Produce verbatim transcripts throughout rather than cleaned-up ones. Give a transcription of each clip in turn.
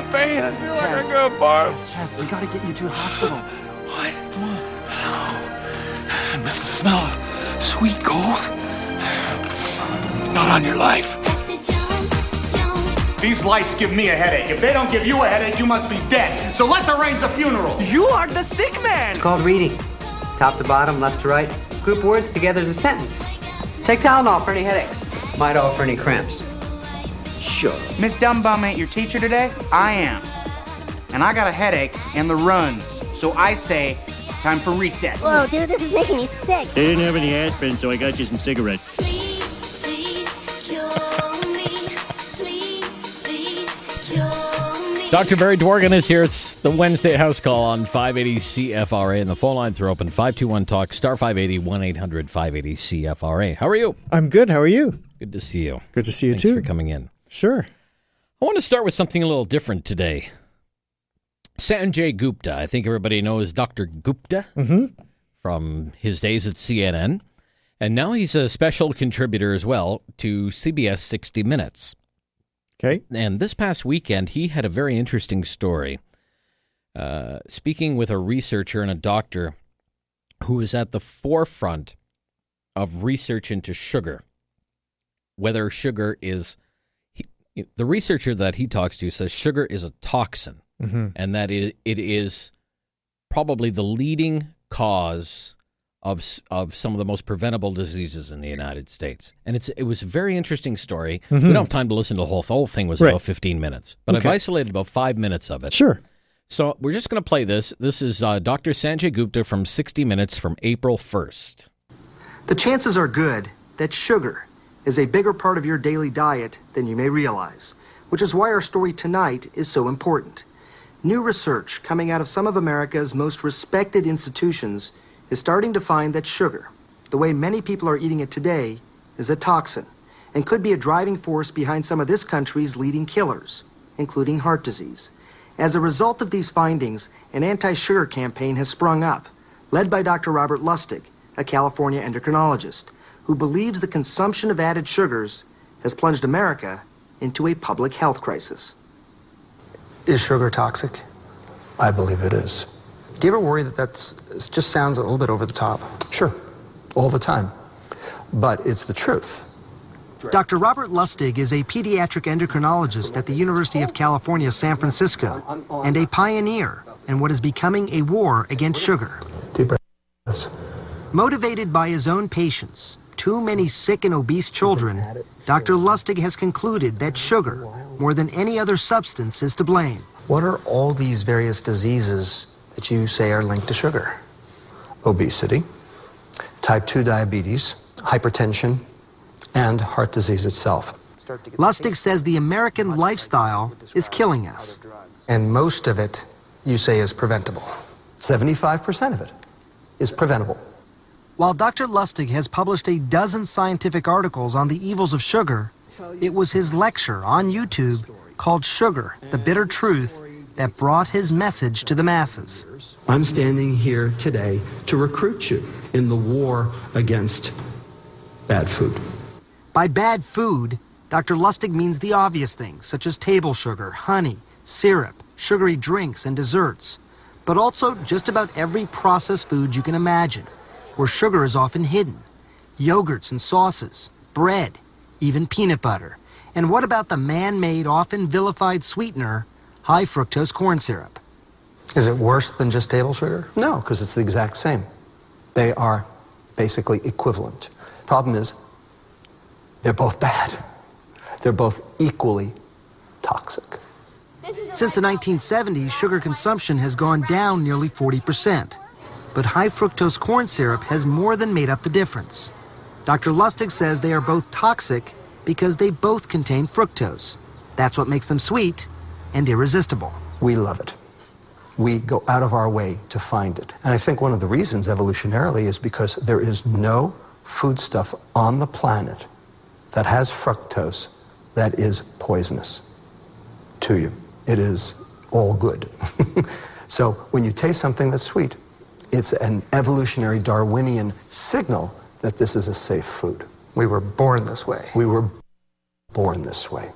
pain. I feel like I'm gonna barf. Chaz, Chaz, we gotta get you to the hospital. What? Come on. No. I miss the smell of sweet gold. Not on your life. These lights give me a headache. If they don't give you a headache, you must be dead. So let's arrange a funeral. You are the stick man. It's called reading. Top to bottom, left to right. Group words together as a sentence. Take Tylenol for any headaches. Midol for any cramps. Sure. Miss Dumbbum ain't your teacher today? I am. And I got a headache and the runs. So I say, time for reset. Whoa, dude, this is making me sick. They didn't have any aspirin, so I got you some cigarettes. Please, please, cure me. Please, please, cure me. Doctor Barry Dworkin is here. It's the Wednesday House Call on five eighty C F R A, and the phone lines are open. five two one talk, star five eighty, one eight hundred five eighty C F R A. How are you? I'm good. How are you? Good to see you. Good to see you, Thanks too. Thanks for coming in. Sure. I want to start with something a little different today. Sanjay Gupta. I think everybody knows Doctor Gupta mm-hmm. from his days at C N N. And now he's a special contributor as well to C B S sixty minutes. Okay. And this past weekend, he had a very interesting story. Uh, speaking with a researcher and a doctor who is at the forefront of research into sugar, whether sugar is, he, the researcher that he talks to says sugar is a toxin, mm-hmm. and that it, it is probably the leading cause of of some of the most preventable diseases in the United States. And it's it was a very interesting story. Mm-hmm. We don't have time to listen to the whole, the whole thing was right. about fifteen minutes, but okay. I've isolated about five minutes of it. Sure. So we're just going to play this. This is uh, Doctor Sanjay Gupta from sixty minutes from April first. The chances are good that sugar is a bigger part of your daily diet than you may realize, which is why our story tonight is so important. New research coming out of some of America's most respected institutions is starting to find that sugar, the way many people are eating it today, is a toxin and could be a driving force behind some of this country's leading killers, including heart disease. As a result of these findings, an anti-sugar campaign has sprung up, led by Doctor Robert Lustig, a California endocrinologist, who believes the consumption of added sugars has plunged America into a public health crisis. Is sugar toxic? I believe it is. Do you ever worry that that's it just sounds a little bit over the top? Sure, all the time. But it's the truth. Doctor Robert Lustig is a pediatric endocrinologist at the University of California, San Francisco, and a pioneer in what is becoming a war against sugar. Deep breaths. Motivated by his own patients, too many sick and obese children, Doctor Lustig has concluded that sugar, more than any other substance, is to blame. What are all these various diseases that you say are linked to sugar? Obesity, type two diabetes, hypertension, and heart disease itself. Lustig says the American lifestyle is killing us. And most of it, you say, is preventable. seventy-five percent of it is preventable. While Doctor Lustig has published a dozen scientific articles on the evils of sugar, it was his lecture on YouTube called Sugar, the Bitter Truth, that brought his message to the masses. I'm standing here today to recruit you in the war against bad food. By bad food, Doctor Lustig means the obvious things, such as table sugar, honey, syrup, sugary drinks, and desserts, but also just about every processed food you can imagine, where sugar is often hidden. Yogurts and sauces, bread, even peanut butter. And what about the man-made, often vilified sweetener, high fructose corn syrup? Is it worse than just table sugar? No, because it's the exact same. They are basically equivalent. Problem is, they're both bad. They're both equally toxic. Since the nineteen seventies, sugar consumption has gone down nearly forty percent. But high fructose corn syrup has more than made up the difference. Doctor Lustig says they are both toxic because they both contain fructose. That's what makes them sweet and irresistible. We love it. We go out of our way to find it. And I think one of the reasons evolutionarily is because there is no foodstuff on the planet that has fructose that is poisonous to you. It is all good. So when you taste something that's sweet, it's an evolutionary Darwinian signal that this is a safe food. We were born this way. We were born this way.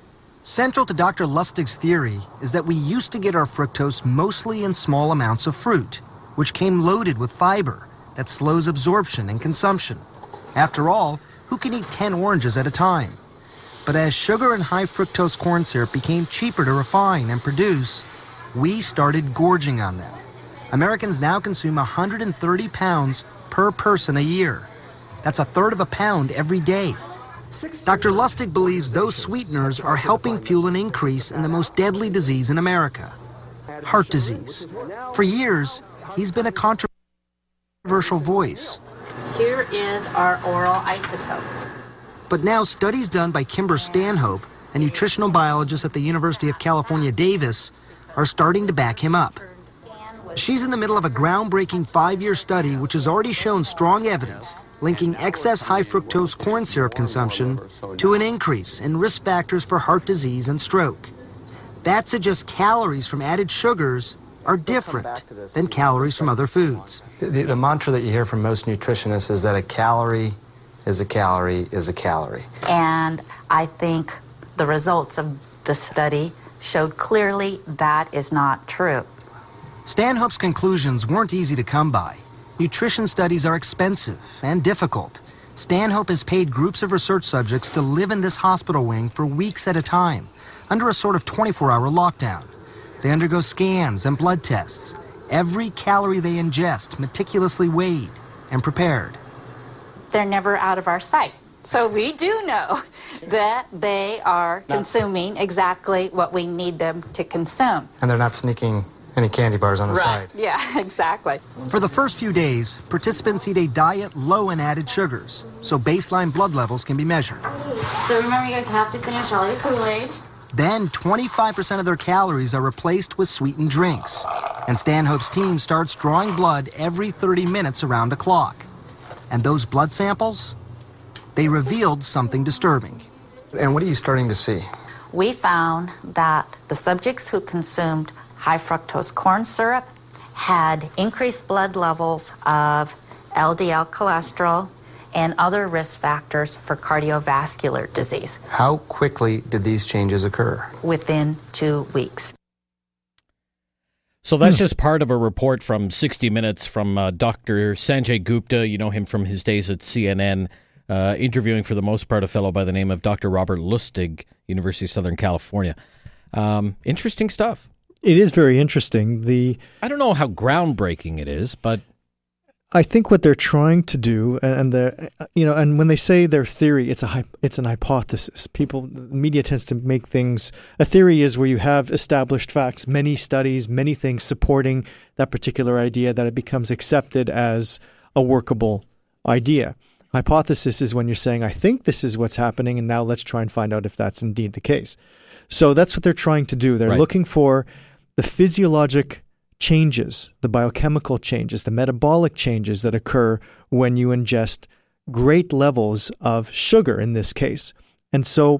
Central to Doctor Lustig's theory is that we used to get our fructose mostly in small amounts of fruit, which came loaded with fiber that slows absorption and consumption. After all, who can eat ten oranges at a time? But as sugar and high fructose corn syrup became cheaper to refine and produce, we started gorging on them. Americans now consume one hundred thirty pounds per person a year. That's a third of a pound every day. Doctor Lustig believes those sweeteners are helping fuel an increase in the most deadly disease in America, heart disease. For years, he's been a controversial voice. Here is our oral isotope. But now studies done by Kimber Stanhope, a nutritional biologist at the University of California, Davis, are starting to back him up. She's in the middle of a groundbreaking five-year study which has already shown strong evidence linking excess high fructose corn syrup consumption to an increase in risk factors for heart disease and stroke. That suggests calories from added sugars are different than calories from other foods. The, the mantra that you hear from most nutritionists is that a calorie is a calorie is a calorie. And I think the results of the study showed clearly that is not true. Stanhope's conclusions weren't easy to come by. Nutrition studies are expensive and difficult. Stanhope has paid groups of research subjects to live in this hospital wing for weeks at a time, under a sort of twenty-four hour lockdown. They undergo scans and blood tests. Every calorie they ingest meticulously weighed and prepared. They're never out of our sight. So we do know that they are consuming exactly what we need them to consume. And they're not sneaking any candy bars on the Right. side. Yeah, exactly. For the first few days, participants eat a diet low in added sugars, so baseline blood levels can be measured. So remember, you guys have to finish all your Kool-Aid. Then twenty-five percent of their calories are replaced with sweetened drinks. And Stanhope's team starts drawing blood every thirty minutes around the clock. And those blood samples, they revealed something disturbing. And what are you starting to see? We found that the subjects who consumed high fructose corn syrup had increased blood levels of L D L cholesterol and other risk factors for cardiovascular disease. How quickly did these changes occur? Within two weeks. So that's just part of a report from sixty minutes from uh, Doctor Sanjay Gupta. You know him from his days at C N N, uh, interviewing for the most part a fellow by the name of Doctor Robert Lustig, University of Southern California. Um, interesting stuff. It is very interesting. The I don't know how groundbreaking it is, but I think what they're trying to do, and the you know, and when they say their theory, it's a it's an hypothesis. People, the media tends to make things. A theory is where you have established facts, many studies, many things supporting that particular idea, that it becomes accepted as a workable idea. Hypothesis is when you're saying, I think this is what's happening, and now let's try and find out if that's indeed the case. So that's what they're trying to do. They're Right. looking for the physiologic changes, the biochemical changes, the metabolic changes that occur when you ingest great levels of sugar in this case. And so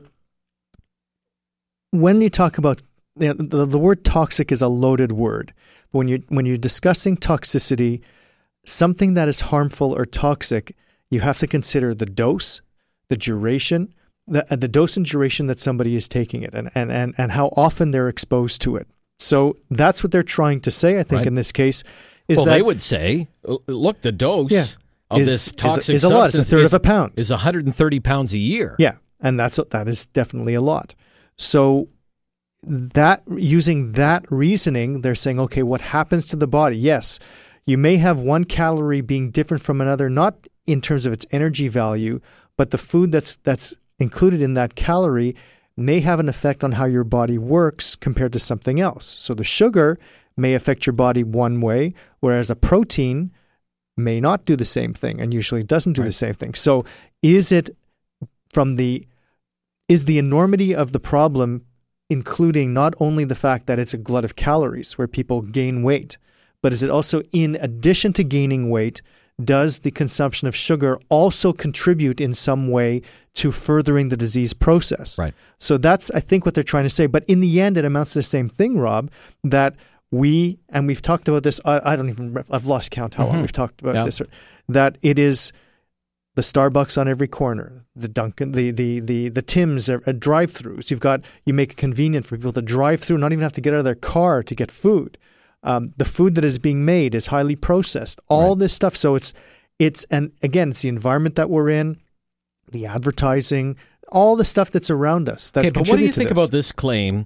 when you talk about, you know, the, the word toxic is a loaded word. But when you when you're discussing toxicity, something that is harmful or toxic, you have to consider the dose, the duration, the, the dose and duration that somebody is taking it, and, and, and, and how often they're exposed to it. So that's what they're trying to say, I think, Right. in this case. Is well, that they would say, look, the dose Yeah. of Is- this is- toxic is a lot. It's a substance third is, of a pound. Is one hundred thirty pounds a year. Yeah, and that's that is definitely a lot. So that using that reasoning, they're saying, okay, what happens to the body? Yes, you may have one calorie being different from another, not in terms of its energy value, but the food that's that's included in that calorie may have an effect on how your body works compared to something else. So the sugar may affect your body one way, whereas a protein may not do the same thing, and usually doesn't do Right. the same thing. So is it from the is the enormity of the problem including not only the fact that it's a glut of calories where people gain weight, but is it also, in addition to gaining weight, does the consumption of sugar also contribute in some way to furthering the disease process? Right. So that's, I think, what they're trying to say. But in the end, it amounts to the same thing, Rob, that we, and we've talked about this, I, I don't even, I've lost count how long Mhm. we've talked about Yeah. this, that it is the Starbucks on every corner, the Dunkin', the the the the Tim's are, are drive-throughs. You've got you make it convenient for people to drive through, not even have to get out of their car to get food. Um, the food that is being made is highly processed. All right. This stuff. So it's it's and again, it's the environment that we're in, the advertising, all the stuff that's around us. That okay, but what do you think this. about this claim?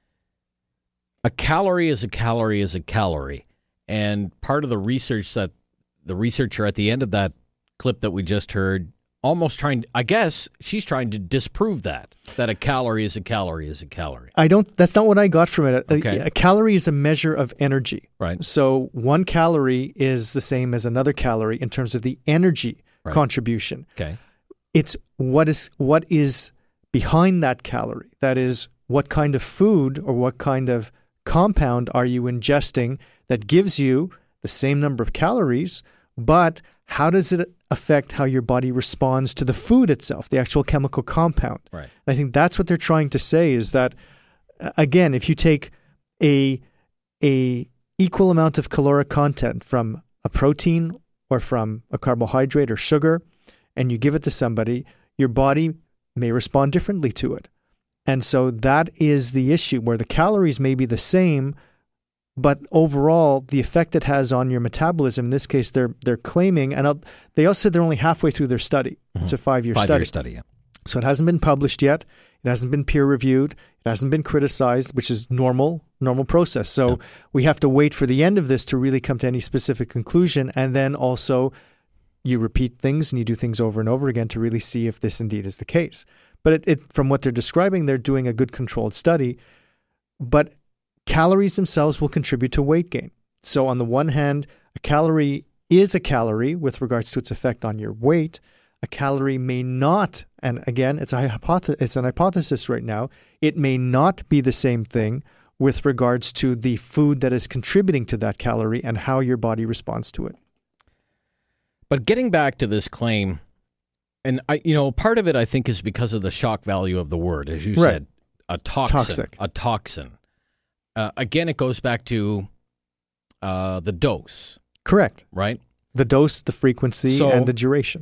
A calorie is a calorie is a calorie, and part of the research that the researcher at the end of that clip that we just heard. Almost trying, I guess she's trying to disprove that, that a calorie is a calorie is a calorie. I don't, that's not what I got from it. Okay. A, a calorie is a measure of energy. Right. So one calorie is the same as another calorie in terms of the energy right. contribution. Okay. It's what is what is behind that calorie. That is, what kind of food or what kind of compound are you ingesting that gives you the same number of calories, but how does it affect how your body responds to the food itself, the actual chemical compound? Right. And I think that's what they're trying to say is that, again, if you take a a equal amount of caloric content from a protein or from a carbohydrate or sugar, and you give it to somebody, your body may respond differently to it. And so that is the issue, where the calories may be the same, but overall, the effect it has on your metabolism, in this case, they're they're claiming, and I'll, they also said they're only halfway through their study. Mm-hmm. It's a five-year five study. Five-year study, yeah. So it hasn't been published yet. It hasn't been peer-reviewed. It hasn't been criticized, which is normal, normal process. So yeah. we have to wait for the end of this to really come to any specific conclusion, and then also you repeat things and you do things over and over again to really see if this indeed is the case. But it, it from what they're describing, they're doing a good controlled study, but calories themselves will contribute to weight gain. So on the one hand, a calorie is a calorie with regards to its effect on your weight. A calorie may not, and again, it's a hypothesis, it's an hypothesis right now, it may not be the same thing with regards to the food that is contributing to that calorie and how your body responds to it. But getting back to this claim, and I, you know, part of it I think is because of the shock value of the word, as you right. said, a toxin, Toxic. a toxin. Uh, again, it goes back to uh, the dose. Correct. Right? The dose, the frequency, so, and the duration.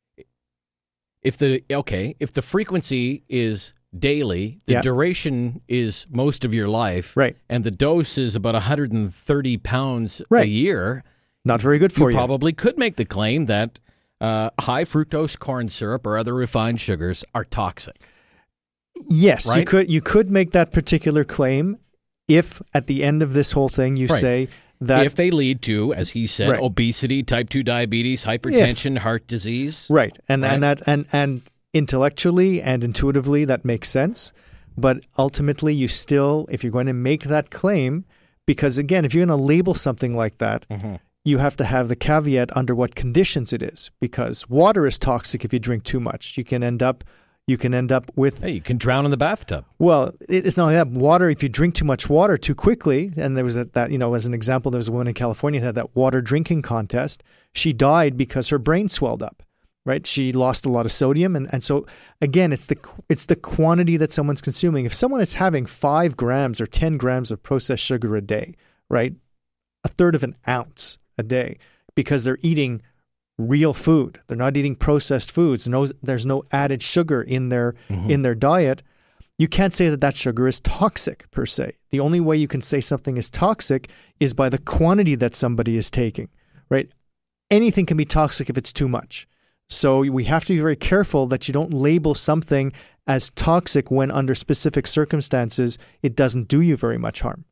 If the okay, if the frequency is daily, the yeah. duration is most of your life, right? And the dose is about one hundred thirty pounds right. a year. Not very good for you. You probably could make the claim that uh, high fructose corn syrup or other refined sugars are toxic. Yes, right? you could. You could make that particular claim. If at the end of this whole thing you right. say that... If they lead to, as he said, right. obesity, type two diabetes, hypertension, if, heart disease. Right. And right? and that and, and intellectually and intuitively that makes sense. But ultimately you still, if you're going to make that claim, because again, if you're going to label something like that, mm-hmm. you have to have the caveat under what conditions it is. Because water is toxic if you drink too much. You can end up... You can end up with... Hey, you can drown in the bathtub. Well, it's not only that. Water, if you drink too much water too quickly, and there was a, that, you know, as an example, there was a woman in California who had that water drinking contest. She died because her brain swelled up, right? She lost a lot of sodium. And, and so, again, it's the it's the quantity that someone's consuming. If someone is having five grams or ten grams of processed sugar a day, right, a third of an ounce a day, because they're eating real food. They're not eating processed foods. No, there's no added sugar in their mm-hmm. in their diet. You can't say that that sugar is toxic per se. The only way you can say something is toxic is by the quantity that somebody is taking, right? Anything can be toxic if it's too much. So we have to be very careful that you don't label something as toxic when under specific circumstances it doesn't do you very much harm.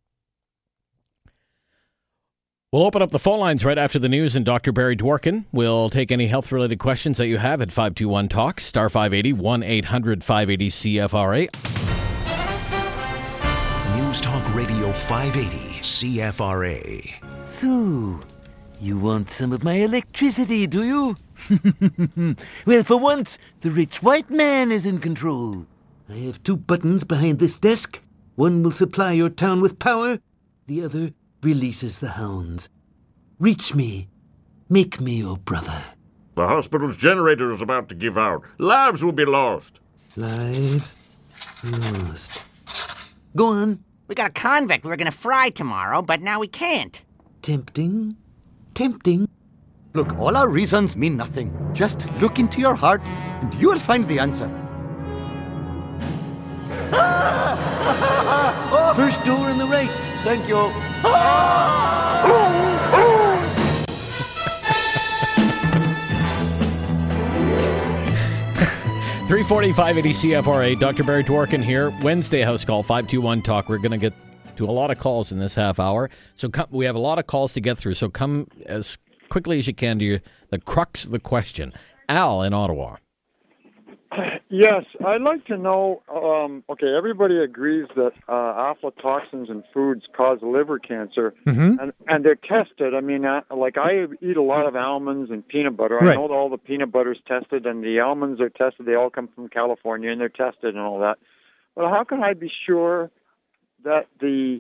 We'll open up the phone lines right after the news, and Doctor Barry Dworkin will take any health-related questions that you have at five two one talk, star five eighty, one eight hundred five eighty C F R A. News Talk Radio five eighty C F R A. So, you want some of my electricity, do you? Well, for once, the rich white man is in control. I have two buttons behind this desk. One will supply your town with power, the other releases the hounds. Reach me. Make me your brother. The hospital's generator is about to give out. Lives will be lost. Lives lost. Go on. We got a convict we were going to fry tomorrow, but now we can't. Tempting. Tempting. Look, all our reasons mean nothing. Just look into your heart, and you will find the answer. First door on the right. Thank you. three forty, five eighty C F R A. Doctor Barry Dworkin here. Wednesday house call, five two one talk. We're going to get to a lot of calls in this half hour. So come, we have a lot of calls to get through. So come as quickly as you can to your, the crux of the question. Al in Ottawa. Yes, I'd like to know, um, okay, everybody agrees that uh, aflatoxins in foods cause liver cancer, Mm-hmm. and, and they're tested. I mean, uh, like I eat a lot of almonds and peanut butter. Right. I know that all the peanut butter's tested, and the almonds are tested. They all come from California, and they're tested and all that. But how can I be sure that the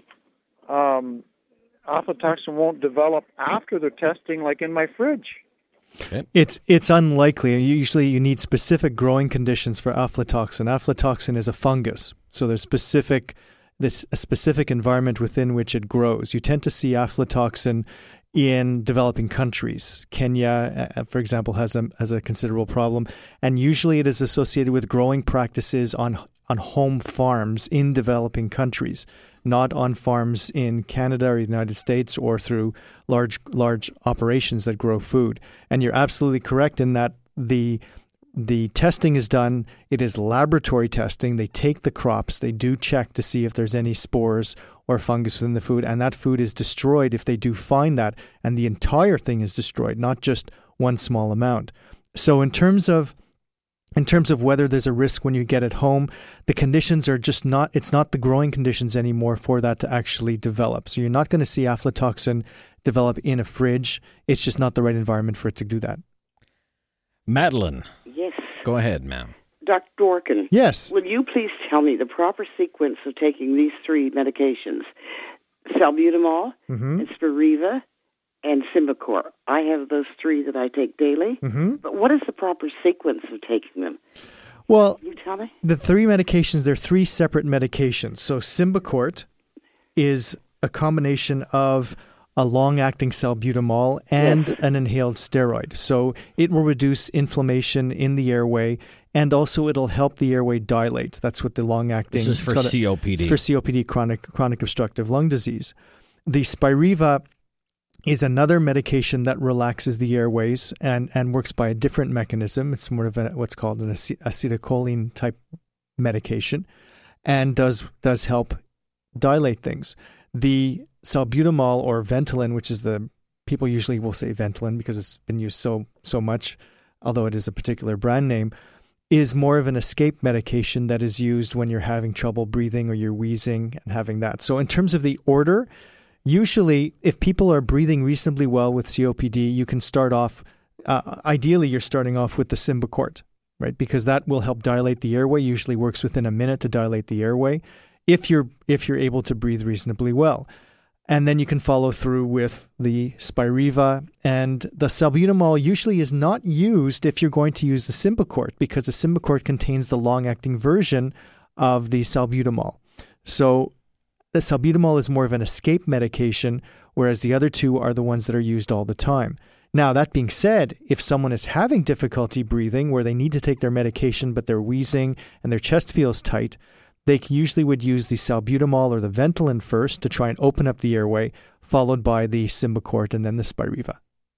um, aflatoxin won't develop after the testing, like in my fridge? Okay. It's it's unlikely. Usually you need specific growing conditions for aflatoxin. Aflatoxin is a fungus, so there's specific this a specific environment within which it grows. You tend to see aflatoxin in developing countries. Kenya, uh, for example, has a has a considerable problem, and usually it is associated with growing practices on on home farms in developing countries, not on farms in Canada or the United States or through large large operations that grow food. And you're absolutely correct in that the the testing is done. It is laboratory testing. They take the crops. They do check to see if there's any spores or fungus within the food, and that food is destroyed if they do find that, and the entire thing is destroyed, not just one small amount. So in terms of In terms of whether there's a risk when you get it home, the conditions are just not, it's not the growing conditions anymore for that to actually develop. So you're not going to see aflatoxin develop in a fridge. It's just not the right environment for it to do that. Madeline. Yes. Go ahead, ma'am. Doctor Dworkin. Yes. Will you please tell me the proper sequence of taking these three medications? Salbutamol, Mm-hmm. and Spiriva, and Symbicort. I have those three that I take daily. Mm-hmm. But what is the proper sequence of taking them? Well, Can you tell me? the three medications, they're three separate medications. So Symbicort is a combination of a long-acting salbutamol and Yes. an inhaled steroid. So it will reduce inflammation in the airway, and also it'll help the airway dilate. That's what the long-acting... This is it's for got a- C O P D. It's for C O P D, chronic chronic obstructive lung disease. The Spiriva is another medication that relaxes the airways and, and works by a different mechanism. It's more of a, what's called an ace- acetylcholine type medication, and does does help dilate things. The salbutamol or Ventolin, which is the, people usually will say Ventolin because it's been used so so much, although it is a particular brand name, is more of an escape medication that is used when you're having trouble breathing or you're wheezing and having that. So in terms of the order, usually if people are breathing reasonably well with C O P D, you can start off, uh, ideally you're starting off with the Symbicort, right? Because that will help dilate the airway, usually works within a minute to dilate the airway, if you're if you're able to breathe reasonably well. And then you can follow through with the Spiriva, and the salbutamol usually is not used if you're going to use the Symbicort, because the Symbicort contains the long-acting version of the salbutamol. So the salbutamol is more of an escape medication, whereas the other two are the ones that are used all the time. Now, that being said, if someone is having difficulty breathing where they need to take their medication but they're wheezing and their chest feels tight, they usually would use the salbutamol or the Ventolin first to try and open up the airway, followed by the Symbicort and then the Spiriva.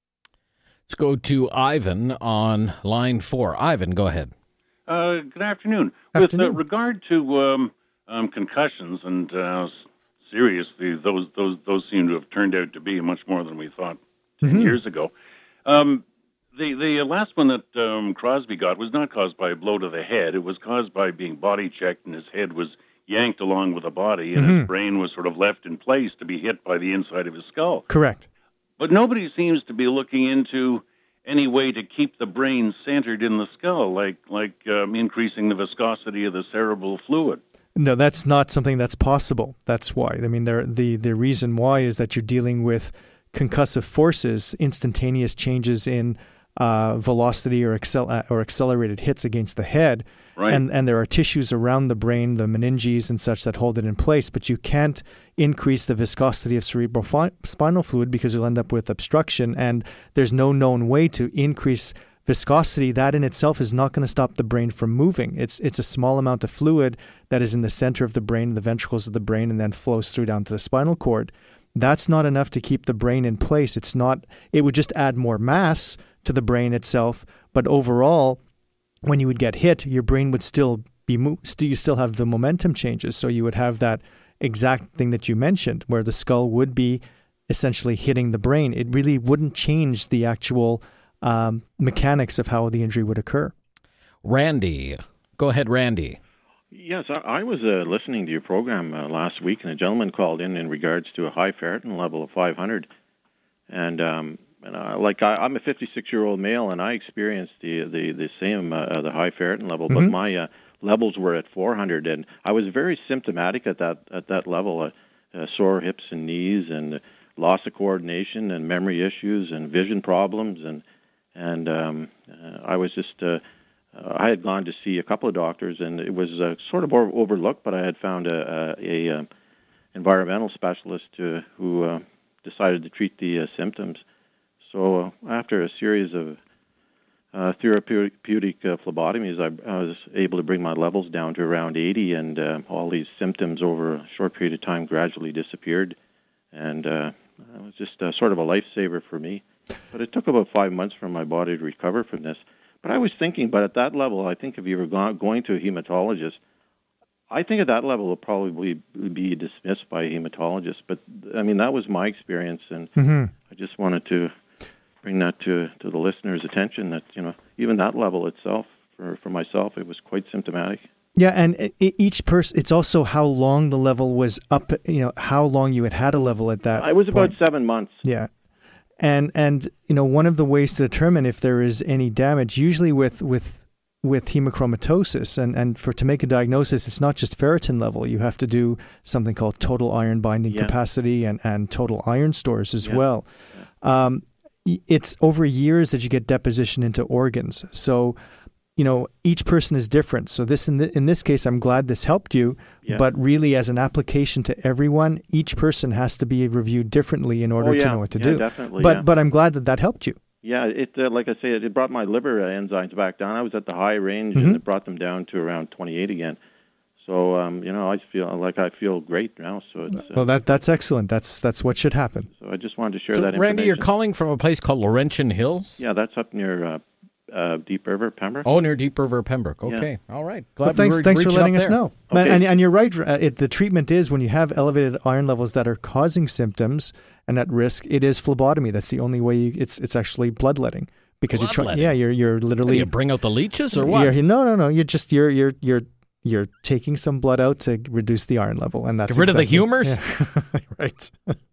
Let's go to Ivan on line four. Ivan, go ahead. Uh, good afternoon. Afternoon. With uh, regard to um, um, concussions and uh, seriously, those those those seem to have turned out to be much more than we thought ten Mm-hmm. years ago. Um, the the last one that um, Crosby got was not caused by a blow to the head. It was caused by being body checked, and his head was yanked along with the body, and Mhm. his brain was sort of left in place to be hit by the inside of his skull. Correct. But nobody seems to be looking into any way to keep the brain centered in the skull, like like um, increasing the viscosity of the cerebral fluid. No, that's not something that's possible. That's why. I mean, there, the, the reason why is that you're dealing with concussive forces, instantaneous changes in uh, velocity or, accel- uh, or accelerated hits against the head. Right. And and there are tissues around the brain, the meninges and such, that hold it in place. But you can't increase the viscosity of cerebral fi- spinal fluid because you'll end up with obstruction. And there's no known way to increase viscosity. That in itself is not going to stop the brain from moving. It's it's a small amount of fluid that is in the center of the brain, the ventricles of the brain, and then flows through down to the spinal cord. That's not enough to keep the brain in place. It's not. It would just add more mass to the brain itself, but overall, when you would get hit, your brain would still be mo- still you still have the momentum changes. So you would have that exact thing that you mentioned, where the skull would be essentially hitting the brain. It really wouldn't change the actual um, mechanics of how the injury would occur. Randy, go ahead, Randy. Yes, I, I was uh, listening to your program uh, last week, and a gentleman called in in regards to a high ferritin level of five hundred, and um, and uh, like I, I'm a fifty-six-year-old male, and I experienced the the the same uh, the high ferritin level, Mm-hmm. but my uh, levels were at four hundred, and I was very symptomatic at that at that level. Uh, uh, sore hips and knees, and loss of coordination, and memory issues, and vision problems, and and um, uh, I was just. Uh, Uh, I had gone to see a couple of doctors, and it was uh, sort of over- overlooked, but I had found a, a, a um, environmental specialist uh, who uh, decided to treat the uh, symptoms. So uh, after a series of uh, therapeutic uh, phlebotomies, I, I was able to bring my levels down to around eighty, and uh, all these symptoms over a short period of time gradually disappeared. And uh, it was just uh, sort of a lifesaver for me. But it took about five months for my body to recover from this. But I was thinking, but at that level, I think if you were go- going to a hematologist, I think at that level it will probably be dismissed by a hematologist. But, I mean, that was my experience, and Mm-hmm. I just wanted to bring that to, to the listeners' attention that, you know, even that level itself, for, for myself, it was quite symptomatic. Yeah, and e- each person, it's also how long the level was up, you know, how long you had had a level at that I was point. about seven months. Yeah. And, and you know, one of the ways to determine if there is any damage, usually with, with, with hemochromatosis, and, and for to make a diagnosis, it's not just ferritin level. You have to do something called total iron binding Yeah. capacity and, and total iron stores as Yeah. well. Um, y- it's over years that you get deposition into organs. So, you know, each person is different. So this in, the, in this case, I'm glad this helped you. Yeah. But really, as an application to everyone, each person has to be reviewed differently in order Oh, to yeah. know what to Yeah, do. definitely, But yeah. but I'm glad that that helped you. Yeah, it uh, like I say, it, it brought my liver uh, enzymes back down. I was at the high range, Mhm. and it brought them down to around twenty-eight again. So, um, you know, I feel like I feel great now. So, it's, uh, Well, that that's excellent. That's that's what should happen. so I just wanted to share So, that Randy, you're information. calling from a place called Laurentian Hills? Yeah, that's up near uh, uh, Deep River, Pembroke. Oh, near Deep River, Pembroke. Yeah. Okay. All right. Glad Well, thanks we were thanks for reaching letting out us there. know. Okay. And, and you're right. Uh, it, the treatment is when you have elevated iron levels that are causing symptoms and at risk, it is phlebotomy. That's the only way. You, it's it's actually bloodletting because you try. Bloodletting? Yeah, you're you're literally. You bring out the leeches or what? You're, no, no, no. You're just you're you're you're you're taking some blood out to reduce the iron level, and that's Get rid of the exactly- humors? Yeah. Right.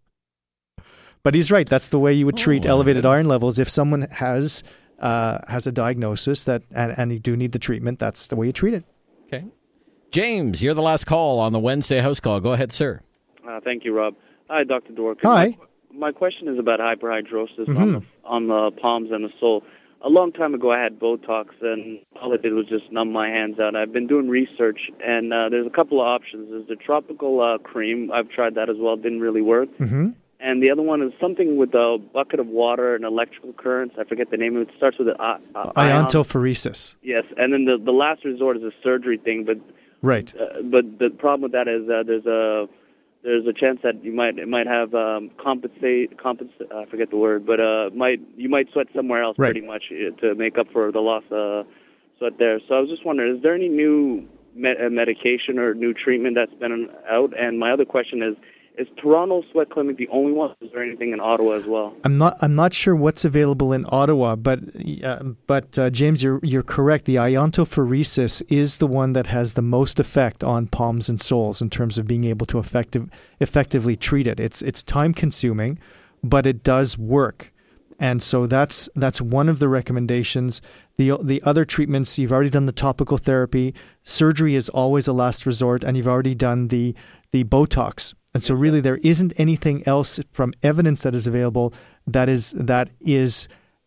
But he's right. That's the way you would treat Oh, elevated goodness. iron levels. If someone has uh, has a diagnosis that and, and you do need the treatment, that's the way you treat it. Okay. James, you're the last call on the Wednesday house call. Go ahead, sir. Uh, thank you, Rob. Hi, Doctor Dworkin. Hi. My, my question is about hyperhidrosis on, Mhm. the, on the palms and the sole. A long time ago, I had Botox, and all it did was just numb my hands out. I've been doing research, and uh, there's a couple of options. There's the tropical uh, cream. I've tried that as well. Didn't really work. Mm-hmm. And the other one is something with a bucket of water and electrical currents. I forget the name of it. It starts with an uh, uh, ion. Iontophoresis. Yes, and then the the last resort is a surgery thing, but Right. uh, but the problem with that is uh, there's a there's a chance that you might it might have um, compensate compensate I forget the word, but uh might you might sweat somewhere else Right. pretty much uh, to make up for the loss of sweat there. So I was just wondering, is there any new med- uh, medication or new treatment that's been out? And my other question is, is Toronto Sweat Clinic the only one? Is there anything in Ottawa as well? I'm not. I'm not sure what's available in Ottawa, but uh, but uh, James, you're you're correct. The iontophoresis is the one that has the most effect on palms and soles in terms of being able to effective effectively treat it. It's it's time consuming, but it does work, and so that's that's one of the recommendations. The the other treatments, you've already done the topical therapy. Surgery is always a last resort, and you've already done the the Botox. And so really there isn't anything else from evidence that is available that is that is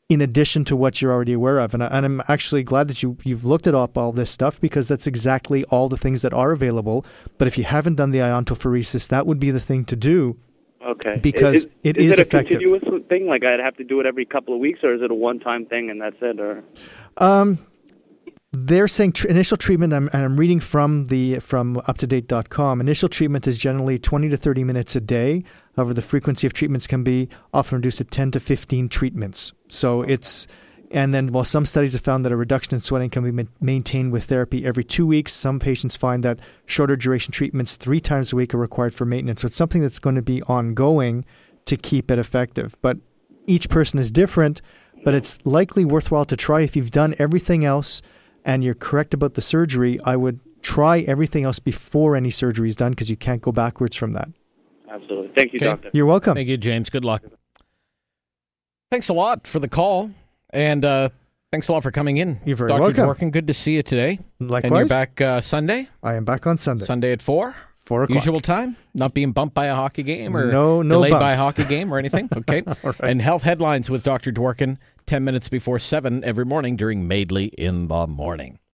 in addition to what you're already aware of. And, I, and I'm actually glad that you, you've looked at up all this stuff, because that's exactly all the things that are available. But if you haven't done the iontophoresis, that would be the thing to do. Okay. Because is, it is is it a effective. continuous thing? Like I'd have to do it every couple of weeks, or is it a one-time thing and that's it? Or Um, they're saying tr- initial treatment, I'm, and I'm reading from the from up to date dot com, initial treatment is generally twenty to thirty minutes a day. However, the frequency of treatments can be often reduced to ten to fifteen treatments. So it's, and then while some studies have found that a reduction in sweating can be ma- maintained with therapy every two weeks, some patients find that shorter duration treatments three times a week are required for maintenance. So it's something that's going to be ongoing to keep it effective. But each person is different, but it's likely worthwhile to try. If you've done everything else and you're correct about the surgery, I would try everything else before any surgery is done, because you can't go backwards from that. Absolutely. Thank you, Okay. doctor. You're welcome. Thank you, James. Good luck. Thanks a lot for the call, and uh, thanks a lot for coming in. You're very Doctor welcome. Dworkin, good to see you today. Likewise. And you're back uh, Sunday? I am back on Sunday. Sunday at four? Four o'clock. Usual time? Not being bumped by a hockey game or No- no delayed by a bumps. hockey game or anything? Okay. All right. And Health Headlines with Doctor Dworkin, ten minutes before seven every morning during Maidley in the Morning.